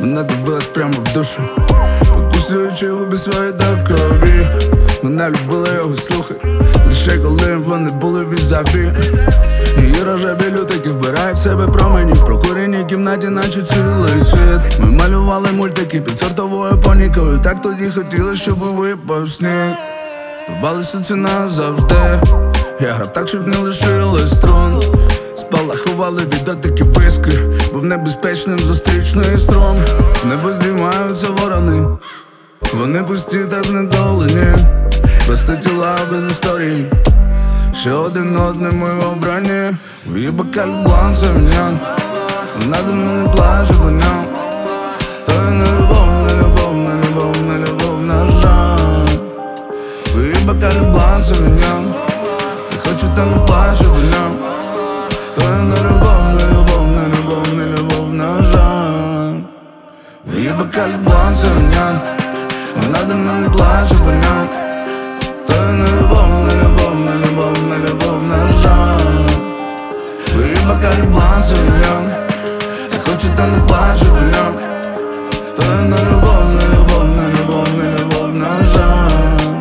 Вона дивилась прямо в душу, покусуючи губи свої до крові. Вона любила його слухи, лише коли вони були візаві. Її рожеві лютики вбирають в себе промені в прокуреній кімнаті, наче цілий світ. Ми малювали мультики під сортовою панікою. Так тоді хотіли, щоб випав сніг. Бавалися це назавжди. Я грав так, щоб не лишили струн. Спалахували від дотиків іскри, був небезпечним зустрічний струм. В небо здіймаються ворони, вони пусті та знедолені, просто тіла без історії, ще один одним ми обрані. В її бокалі блан савіньян, вона до мене плаче по ньому. То я не любов, не любов, не любов, не любов, на жаль. В її бокалі блан савіньян, ти хочу та не плаче по ньому. То я не любов, не любов, не любов, не любов, на жаль. В її бокалі блан савіньян, вона до мене плаче по ньому. То я не любов, не любов, не любов, не любов, на жаль. В її бокалі блан савіньян, ти хочу та не плаче по ньому. То я не любов, не любов, не любов, не любов, на жаль.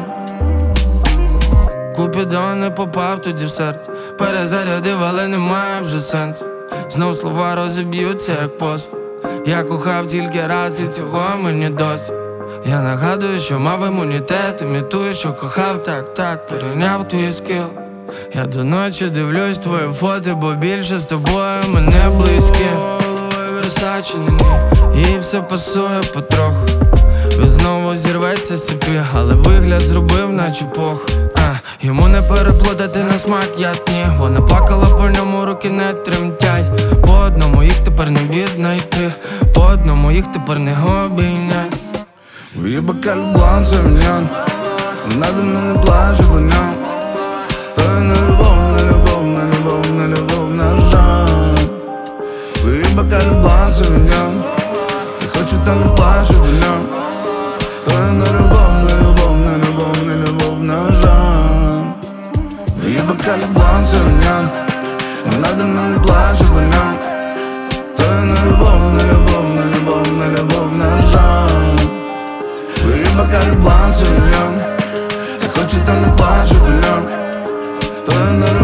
Купідон не попав тоді в серце, перезарядив, але немає вже сенсу. Знов слова розіб'ються, як посуд. Я кохав тільки раз і цього мені досі. Я нагадую, що мав імунітет, імітую, що кохав, так, перейняв твій скіл. Я до ночі дивлюсь твої фото, бо більше з тобою ми не близькі. Версачі на ній, їй все пасує потроху. Він знову зірветься з цепі, але вигляд зробив, наче пох. Йому не переплутати на смак, я ні. Вона плакала по ньому, руки не тремтять. По одному їх тепер не віднайти, по одному їх тепер не обійняти. В її бокалі блан савіньян, вона до мене плаче по ньому. То я не любов, не любов, не любов, не любов, на жаль. В її бокалі блан савіньян, ти хочу та не плаче по ньому. То я не любов, не любов, не любов, не любов, на жаль. В її бокалі блан савіньян, вона до мене плаче по ньому. То я не любов, не любов, не любов, не любов, на жаль. В її бокалі блан савіньян, ти хочу та не плаче по ньому. То я не